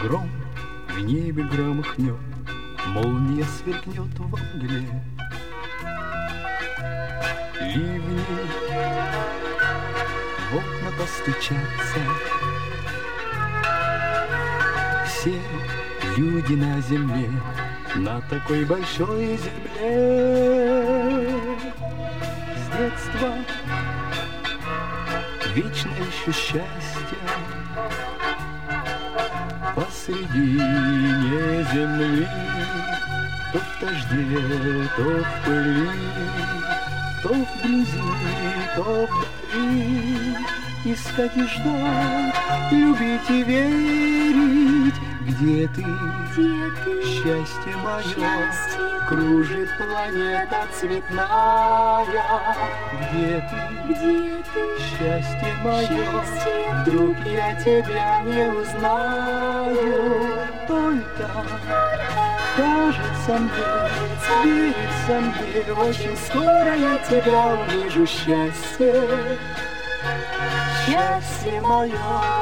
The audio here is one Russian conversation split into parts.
гром в небе громыхнет, молния сверкнет во мгле. Ливни в окна постучатся, все люди на земле, на такой большой земле. С детства вечно ищу счастья посредине земли, то в дожде, то в пыли, то вблизи, то вдали. Искать и ждать, любить и верить. Где ты, счастье мое, кружит планета цветная. Где ты, счастье мое, вдруг я тебя не узнаю. Только кажется мне, верится мне, очень скоро я тебя увижу, счастье, счастье мое.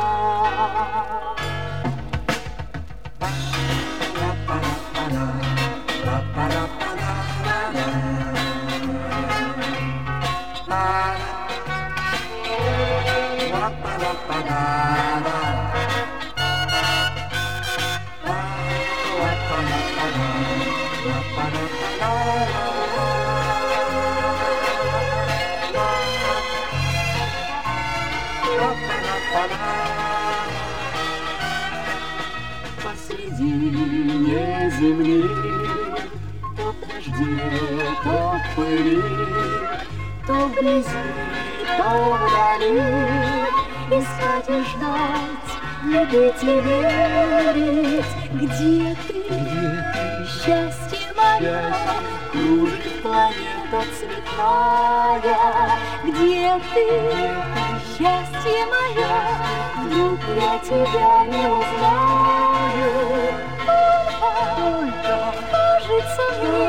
Посредине земли, то в дожде, то в пыли, то вблизи, то вдали. Искать и ждать, любить и верить. Где ты, счастье мое, кружит планета цветная. Где ты, счастье мое, вдруг я тебя не узнаю. Только кажется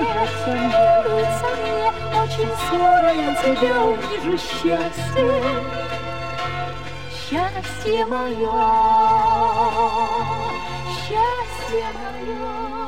мне, очень скоро я тебя увижу, счастье, счастье мое, счастье мое.